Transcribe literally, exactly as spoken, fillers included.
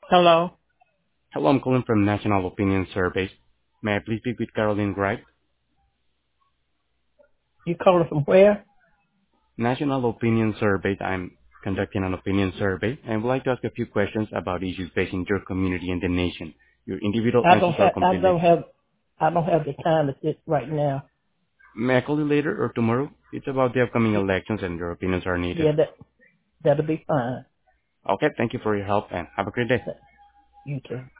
Hello. Hello, I'm calling from National Opinion Survey. May I please speak with Caroline Wright? You calling from where? National Opinion Survey. I'm conducting an opinion survey and would like to ask a few questions about issues facing your community and the nation. Your individual I don't answers are have. I completely. don't have. I don't have the time to sit right now. May I call you later or tomorrow? It's about the upcoming Y- elections and your opinions are needed. Yeah, that that'll be fine. Okay, thank you for your help and have a great day. You too.